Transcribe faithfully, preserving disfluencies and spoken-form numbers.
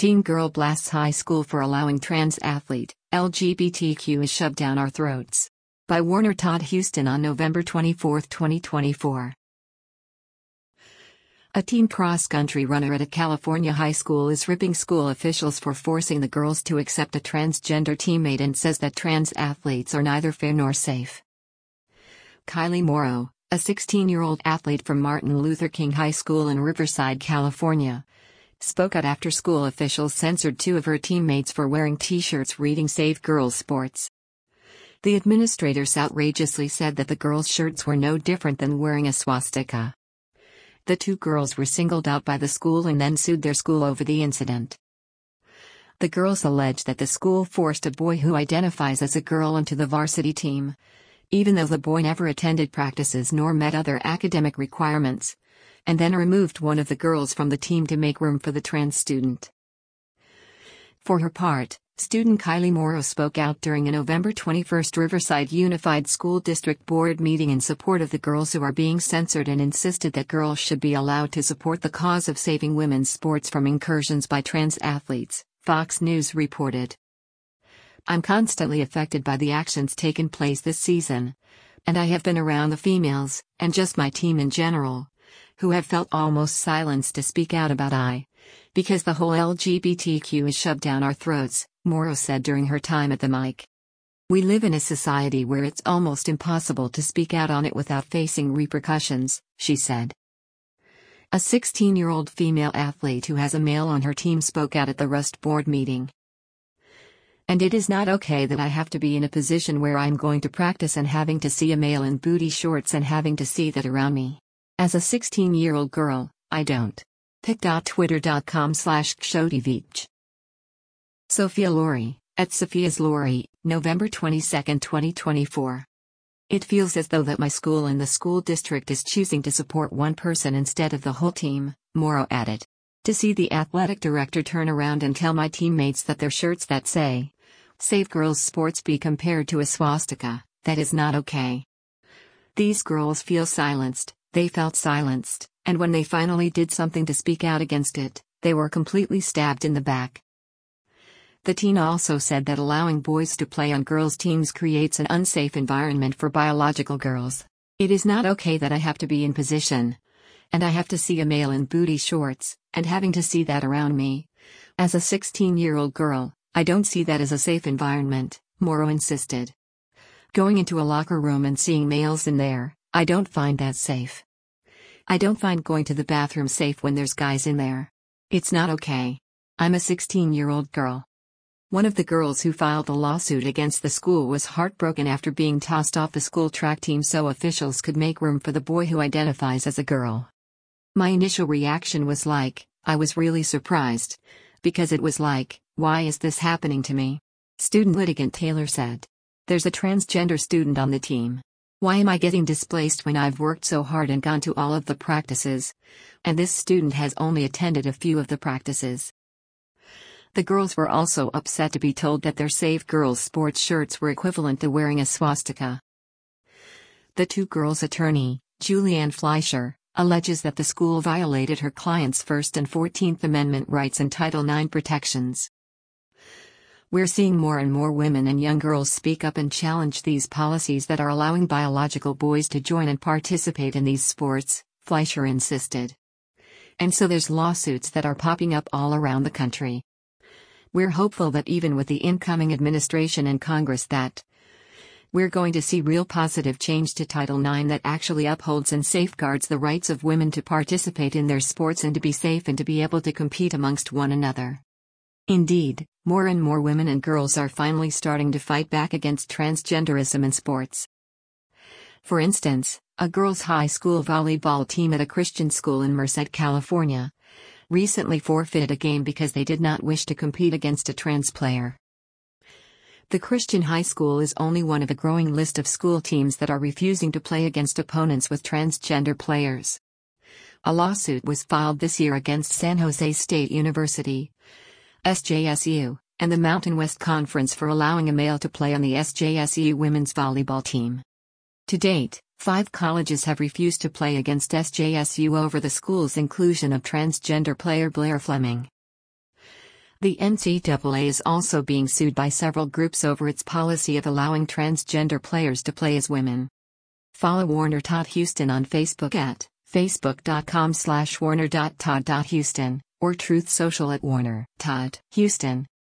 Teen girl blasts high school for allowing trans athlete, L G B T Q is shoved down our throats. By Warner Todd Houston on November twenty-fourth, twenty twenty-four. A teen cross-country runner at a California high school is ripping school officials for forcing the girls to accept a transgender teammate and says that trans athletes are neither fair nor safe. Kylie Morrow, a sixteen-year-old athlete from Martin Luther King High School in Riverside, California, spoke out after school officials censored two of her teammates for wearing t-shirts reading Save Girls Sports. The administrators outrageously said that the girls' shirts were no different than wearing a swastika. The two girls were singled out by the school and then sued their school over the incident. The girls allege that the school forced a boy who identifies as a girl into the varsity team, even though the boy never attended practices nor met other academic requirements, and then removed one of the girls from the team to make room for the trans student. For her part, student Kylie Morrow spoke out during a November twenty-first Riverside Unified School District Board meeting in support of the girls who are being censored and insisted that girls should be allowed to support the cause of saving women's sports from incursions by trans athletes, Fox News reported. "I'm constantly affected by the actions taking place this season. And I have been around the females, and just my team in general, who have felt almost silenced to speak out about I. Because the whole L G B T Q is shoved down our throats," Morrow said during her time at the mic. "We live in a society where it's almost impossible to speak out on it without facing repercussions," she said. A sixteen-year-old female athlete who has a male on her team spoke out at the Rust board meeting. "And it is not okay that I have to be in a position where I'm going to practice and having to see a male in booty shorts and having to see that around me. As a sixteen-year-old girl, I don't." pic.twitter.com slash kshotivich. Sophia Lory, at Sophia's Lory, November twenty-second, twenty twenty-four. "It feels as though that my school and the school district is choosing to support one person instead of the whole team," Morrow added. "To see the athletic director turn around and tell my teammates that their shirts that say, 'Save Girls Sports' be compared to a swastika, that is not okay. These girls feel silenced, they felt silenced, and when they finally did something to speak out against it, they were completely stabbed in the back." The teen also said that allowing boys to play on girls' teams creates an unsafe environment for biological girls. "It is not okay that I have to be in position, and I have to see a male in booty shorts, and having to see that around me. As a sixteen-year-old girl, I don't see that as a safe environment," Morrow insisted. "Going into a locker room and seeing males in there, I don't find that safe. I don't find going to the bathroom safe when there's guys in there. It's not okay. I'm a sixteen-year-old girl." One of the girls who filed the lawsuit against the school was heartbroken after being tossed off the school track team so officials could make room for the boy who identifies as a girl. "My initial reaction was like, I was really surprised. Because it was like, why is this happening to me?" Student litigant Taylor said. "There's a transgender student on the team. Why am I getting displaced when I've worked so hard and gone to all of the practices? And this student has only attended a few of the practices." The girls were also upset to be told that their Save Girls Sports shirts were equivalent to wearing a swastika. The two girls' attorney, Julianne Fleischer, alleges that the school violated her client's First and fourteenth Amendment rights and Title nine protections. "We're seeing more and more women and young girls speak up and challenge these policies that are allowing biological boys to join and participate in these sports," Fleischer insisted. "And so there's lawsuits that are popping up all around the country. We're hopeful that even with the incoming administration and Congress that we're going to see real positive change to Title nine that actually upholds and safeguards the rights of women to participate in their sports and to be safe and to be able to compete amongst one another." Indeed, more and more women and girls are finally starting to fight back against transgenderism in sports. For instance, a girls' high school volleyball team at a Christian school in Merced, California, recently forfeited a game because they did not wish to compete against a trans player. The Christian high school is only one of a growing list of school teams that are refusing to play against opponents with transgender players. A lawsuit was filed this year against San Jose State University, S J S U, and the Mountain West Conference for allowing a male to play on the S J S U women's volleyball team. To date, five colleges have refused to play against S J S U over the school's inclusion of transgender player Blair Fleming. The N C double A is also being sued by several groups over its policy of allowing transgender players to play as women. Follow Warner Todd Houston on Facebook at facebook.com slash warner.todd.houston or Truth Social at Warner Todd Houston.